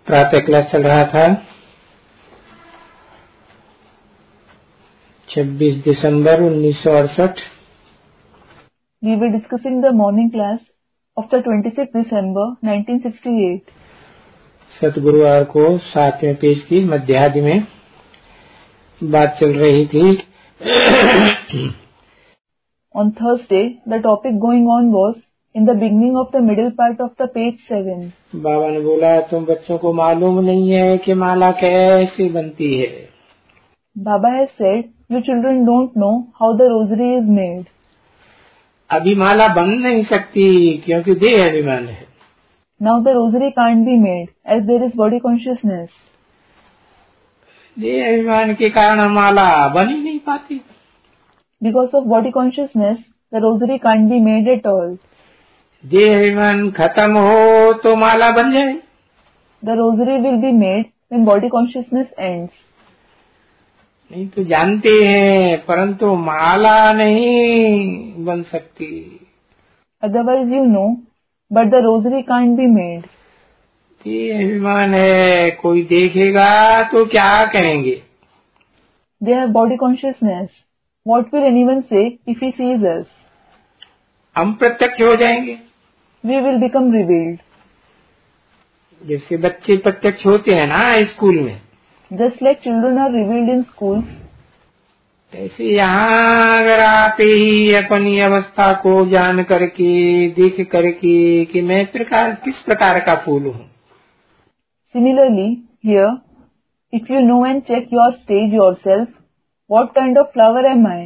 प्रातः क्लास चल रहा था 26 दिसंबर 1968। We were discussing the morning class of the 26th December 1968. सतगुरुवार को 7वें पेज की मध्यादि में बात चल रही थी। On Thursday, the topic going on was in the beginning of the middle part of the page 7. बाबा ने बोला तुम बच्चों को मालूम नहीं है कि माला कैसे बनती है। Baba has said, you children don't know how the rosary is made. अभी माला बन नहीं सकती क्योंकि देह अभिमान है। Now the rosary can't be made as there is body consciousness. देह अभिमान के कारण माला बन ही नहीं पाती। Because of body consciousness, the rosary can't be made at all. देह अभिमान खत्म हो तो माला बन जाए। The rosary will be made when body consciousness ends. नहीं तो जानते हैं परंतु माला नहीं बन सकती। Otherwise you know, but the rosary can't be made. ये अभिमान है, कोई देखेगा तो क्या कहेंगे। They have body consciousness. What will anyone say if he sees us? हम प्रत्यक्ष हो जाएंगे। We will become revealed. जैसे बच्चे प्रत्यक्ष होते हैं ना स्कूल में, Just like children are revealed in schools, ऐसे यहाँ अगर आप ही अपनी अवस्था को जान करके देख करके कि मैं किस प्रकार का फूल हूँ। similarly, here, if you know and check your stage yourself, what kind of flower am I?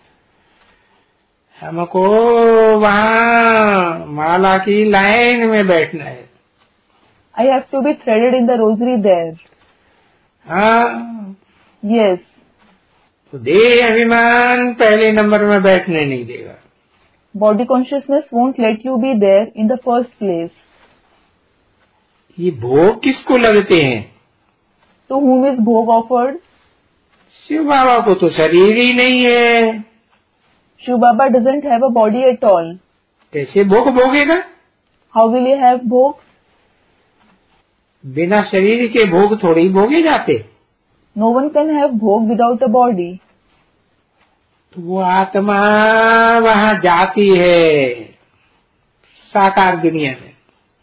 हमको वहाँ माला की लाइन में बैठना है। I have to be threaded in the rosary there. हाँ, Yes, तो देह अभिमान पहले नंबर में बैठने नहीं देगा। body consciousness won't let you be there in the first place. ये भोग किसको लगते हैं? To whom is bhog offered? Shiv बाबा को तो शरीर ही नहीं है। Shiv Baba doesn't have a body at all. कैसे भोग भोगेगा? How will he have bhog? बिना शरीर के भोग थोड़ी भोगे जाते। No one can have bhog without a body. तो वो आत्मा वहाँ जाती है साकार दुनिया में,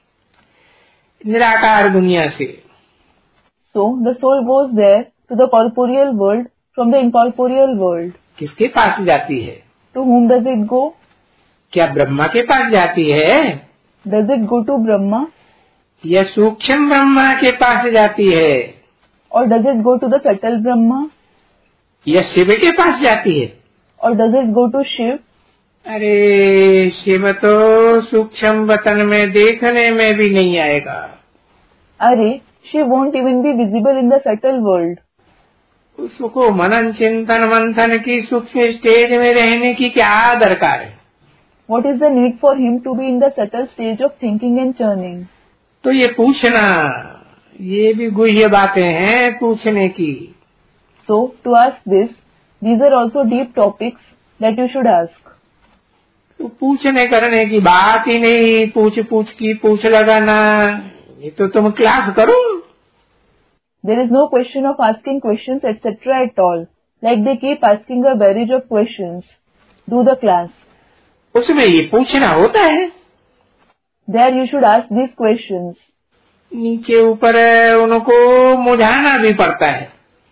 निराकार दुनिया से। So the soul goes there to the corporeal world from the incorporeal world. किसके पास जाती है? To whom does it go? क्या ब्रह्मा के पास जाती है? Does it go to Brahma? या सूक्ष्म ब्रह्मा के पास जाती है? Or does it go to the subtle Brahma? या शिव के पास जाती है? Or does it go to Shiv? अरे शिव तो सूक्ष्म वतन में देखने में भी नहीं आएगा। Arey, Shiv won't even be visible in the subtle world. उसको मनन चिंतन मंथन की सूक्ष्म स्टेज में रहने की क्या दरकार है? What is the need for him to be in the subtle stage of thinking and churning? तो ये पूछना, ये भी गुह्य बातें हैं पूछने की। So, to ask this, these are also deep topics that you should ask. तो पूछने करने की बात ही नहीं, पूछ की पूछ लगाना, ये तो तुम क्लास करो। There is no question of asking questions etc. at all. Like they keep asking a barrage of questions. Do the class. उसमें ये पूछना होता है। There you should ask these questions. नीचे ऊपर उनको मुझाना भी पड़ता है,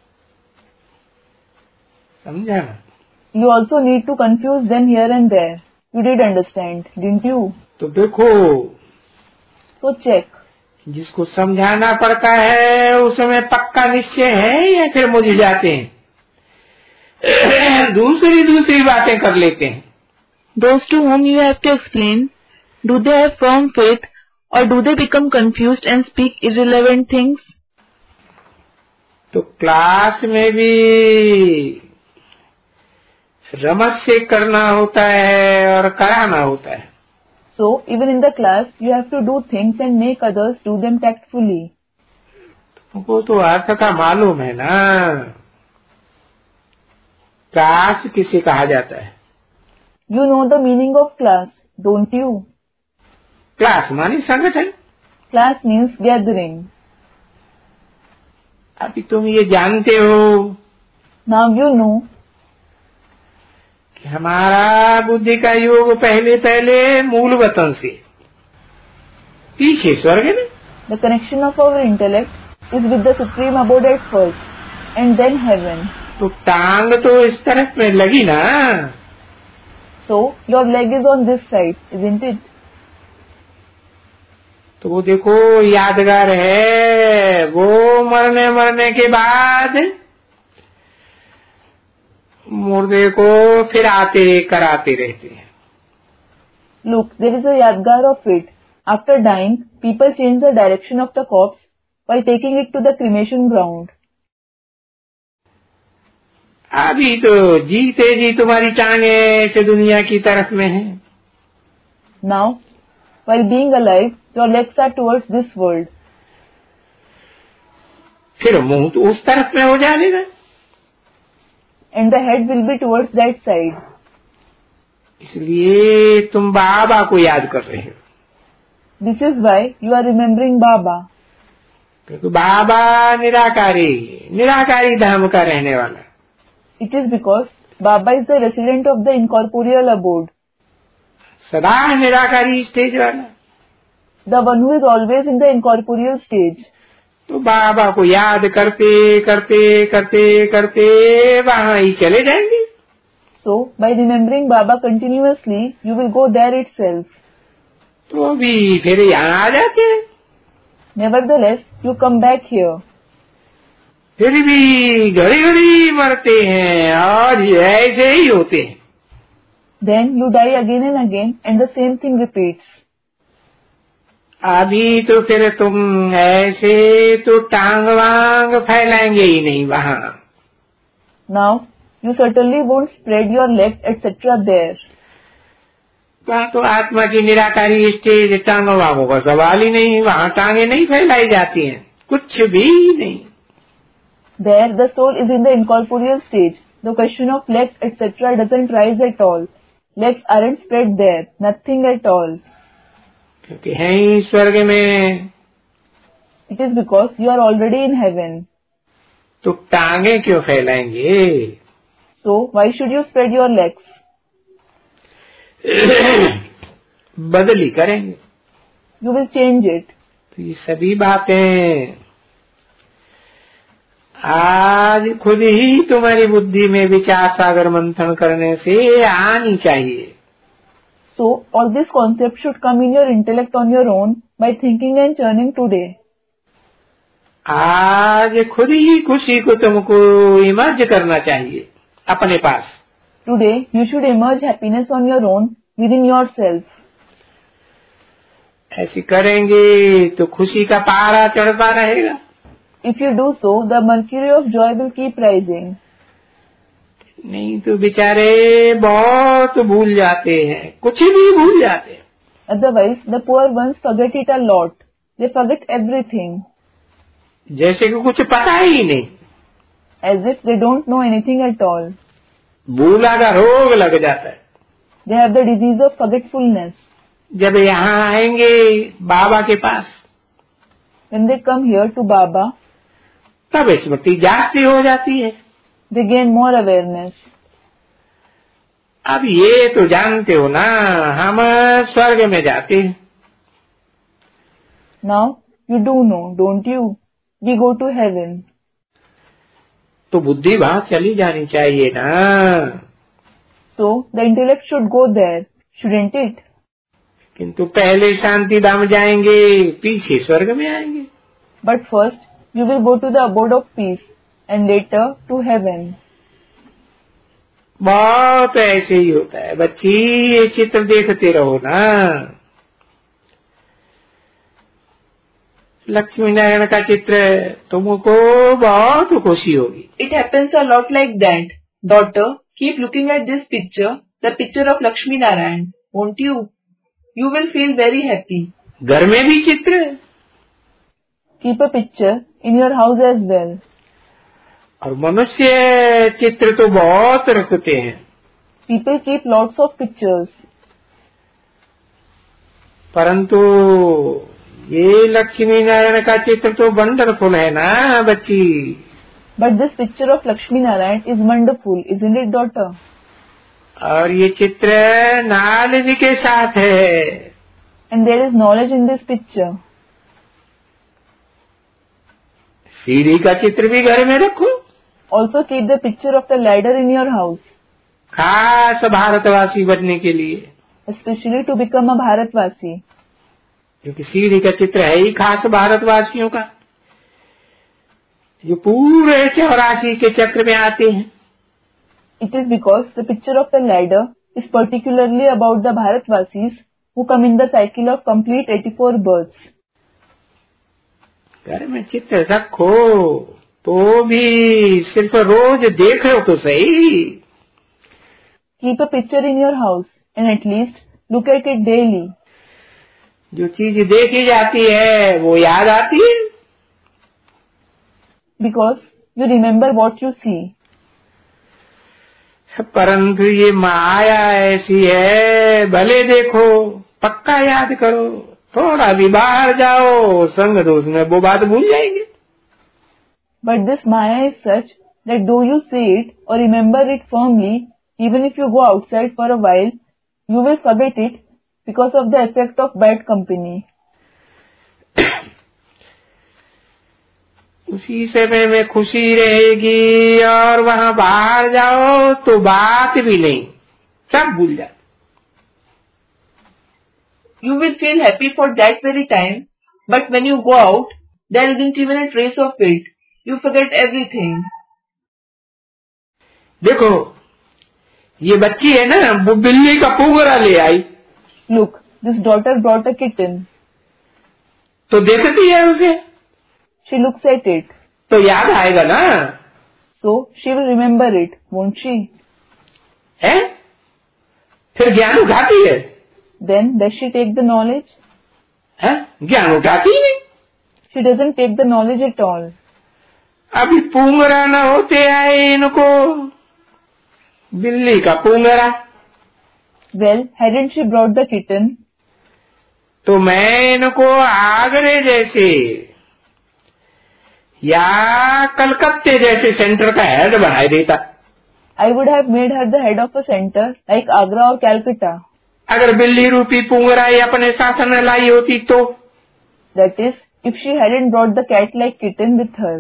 समझा ना? You also need to confuse them here and there. You did understand, didn't you? तो देखो, So check. जिसको समझाना पड़ता है उसमें पक्का निश्चय है या फिर मुझ जाते हैं, दूसरी बातें कर लेते हैं। Those to whom you have to explain, do they have firm faith or do they become confused and speak irrelevant things? तो क्लास में भी रमस से करना होता है और कराना होता है। So, even in the class, you have to do things and make others do them tactfully. तुमको तो अर्थ का मालूम है ना, क्लास किसे कहा जाता है? You know the meaning of class, don't you? Class मानी संगठन। Class means gathering. अभी तुम ये जानते हो Now you know कि हमारा बुद्धि का योग पहले पहले मूल वतन से पीछे स्वर्ग में, the connection of our intellect is with the supreme abode at first and then heaven. तो टांग तो इस तरफ में लगी ना, So your leg is on this side, isn't it? तो वो देखो यादगार है, वो मरने के बाद मुर्दे को फिर आते कराते रहते हैं। Look, there is a yadgar of it. After dying, people change the direction of the corpse by taking it to the cremation ground. अभी तो जीते जी तुम्हारी टांगे ऐसे दुनिया की तरफ में है। Now, while being alive, your legs are towards this world. फिर मुंह तो उस तरफ में हो जाएगा, And the head will be towards that side. इसलिए तुम बाबा को याद कर रहे हो, This is why you are remembering Baba. क्योंकि बाबा निराकारी धाम का रहने वाला। It is because Baba is the resident of the incorporeal abode, सदा निराकारी स्टेज वाला। the one who is always in the incorporeal stage. तो बाबा को याद करते करते करते करते वहां ही चले जाएंगे। So, by remembering Baba continuously, you will go there itself. तो भी फिर यहाँ आ जाते हैं, Nevertheless, you come back here. फिर भी घड़ी घड़ी मरते हैं और ऐसे ही होते हैं। Then you die again and again and the same thing repeats. अभी तो फिर तुम ऐसे तो टांग वांग फैलाएंगे ही नहीं वहाँ। Now, you certainly won't spread your legs etc. there. वहाँ तो आत्मा की निराकारी स्टेज, टांग वांगों का सवाल ही नहीं, वहाँ टांगे नहीं फैलाई जाती हैं, कुछ भी नहीं। There, the soul is in the incorporeal stage. The question of legs etc. doesn't rise at all. Legs aren't spread there, nothing at all. क्योंकि है ही स्वर्ग में। It is because you are already in heaven. तो टांगे क्यों फैलाएंगे? So, why should you spread your legs? बदली करेंगे। You will change it. तो ये सभी बातें आज खुद ही तुम्हारी बुद्धि में विचार सागर मंथन करने से आनी चाहिए। So, all these concepts should come in your intellect on your own by thinking and churning today. आज खुद ही खुशी को तुमको इमर्ज करना चाहिए अपने पास। Today, you should emerge happiness on your own within yourself. ऐसे करेंगे तो खुशी का पारा चढ़ता रहेगा। If you do so, the mercury of joy will keep rising. नहीं तो बेचारे बहुत भूल जाते हैं, कुछ भी भूल जाते हैं। Otherwise, the poor ones forget it a lot. They forget everything. जैसे कि कुछ पता ही नहीं, As if they don't know anything at all. भूला का रोग लग जाता है। They have the disease of forgetfulness. जब यहाँ आएंगे बाबा के पास, When they come here to Baba, तब स्मृति जागती हो जाती है। they gain more awareness. अब ये तो जानते हो ना, हम स्वर्ग में जाते हैं। Now, you do know, don't you? We go to heaven. तो बुद्धि वहां चली जानी चाहिए ना। So, the intellect should go there, shouldn't it? किंतु पहले शांति धाम जाएंगे, पीछे स्वर्ग में आएंगे। But first, you will go to the abode of peace, and later to heaven. बहुत ऐसे ही होता है बच्ची, ये चित्र देखते रहो ना। लक्ष्मी नारायण का चित्र तुमको बहुत खुशी होगी। It happens a lot like that. Daughter, keep looking at this picture, the picture of Lakshmi Narayan, won't you? You will feel very happy. घर में भी चित्र, Keep a picture in your house as well. और मनुष्य चित्र तो बहुत रखते हैं। People keep lots of pictures. परंतु ये लक्ष्मी नारायण का चित्र तो वंडरफुल है ना बच्ची। But this picture of Lakshmi Narayan is wonderful, isn't it, daughter? और ये चित्र नॉलेज के साथ है। And there is knowledge in this picture. सीढ़ी का चित्र भी घर में रखो। Also keep the picture of the ladder in your house, खास भारतवासी बनने के लिए, especially to become a Bharatvasi. क्योंकि सीढ़ी का चित्र है ही खास भारतवासियों का, जो पूरे 84 के चक्र में आते हैं। It is because the picture of the ladder is particularly about the Bharatvasis who come in the cycle of complete 84 births. घर में चित्र रखो तो भी सिर्फ रोज देख लो तो सही। Keep a picture in your house and at least look at it daily. जो चीज देखी जाती है वो याद आती है। Because you remember what you see. परंतु ये माया ऐसी है, भले देखो पक्का याद करो, थोड़ा भी बाहर जाओ संग दोस्त में वो बात भूल जाएंगे। But this Maya is such that though you see it or remember it firmly, even if you go outside for a while, you will forget it because of the effect of bad company. उसी समय में खुशी रहेगी और वहाँ बाहर जाओ तो बात भी नहीं, सब भूल जाओ। You will feel happy for that very time, but when you go out, there isn't even a trace of it. You forget everything. देखो ये बच्ची है ना, वो बिल्ली का पूंगरा ले आई। Look, this daughter brought a kitten. तो देखती है उसे, She looks at it. तो याद आएगा ना। So she will remember it, won't she? है? फिर ज्ञान उठाती है। Then does she take the knowledge? है? ज्ञान उठाती ही नहीं। She doesn't take the knowledge at all. अभी पूंगरा न होते आए इनको, बिल्ली का पूंगरा। Well, hadn't she brought the kitten? तो मैं इनको आगरे जैसे या कलकत्ते जैसे सेंटर का हेड बना देता। I would have made her the head of a center like Agra or Calcutta. अगर बिल्ली रूपी पूंगरा ही अपने साथ न लाई होती तो। That is, if she hadn't brought the cat-like kitten with her.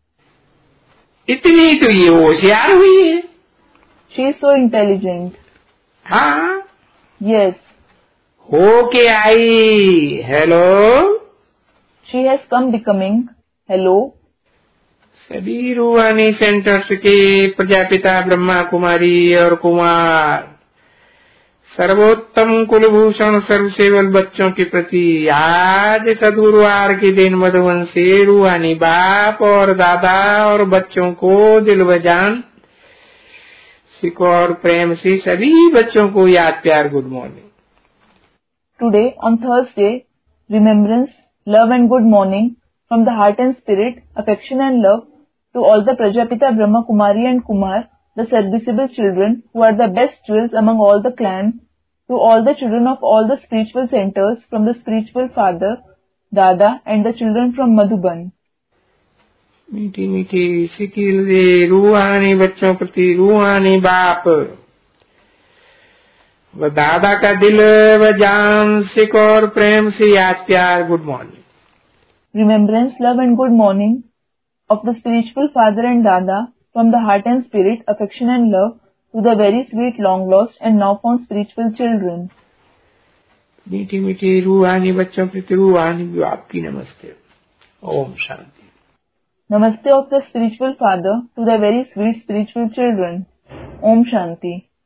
इतनी तो ये होशियार हुई है। She is so intelligent. हाँ, Yes, हो के आई। Hello, she has come becoming. Hello. सभी रूहानी सेंटर्स के प्रजापिता ब्रह्मा कुमारी और कुमार, सर्वोत्तम कुलभूषण सर्वसेवल बच्चों के प्रति आज सदगुरुवार के दिन मधुबन से रूहानी बाप और दादा और बच्चों को दिल व जान सिख और प्रेम से सभी बच्चों को याद प्यार good morning. Today, on Thursday, remembrance, love and good morning from the heart and spirit, affection and love to all the Prajapita Brahma Kumari and Kumar, the serviceable children who are the best jewels among all the clan, to all the children of all the spiritual centers from the spiritual father, Dada and the children from Madhuban. मीठी मीठी sickle दे रूहानी बच्चों प्रति रूहानी बाप व दादा का दिल व जान सिख और प्रेम से याद प्यार good morning. Remembrance, love and good morning of the spiritual father and Dada from the heart and spirit, affection and love to the very sweet long lost and now found spiritual children. मीठी मीठी रूहानी बच्चों प्रति रूहानी बाप की नमस्ते। Om Shanti. Namaste of the spiritual father to the very sweet spiritual children. Om Shanti.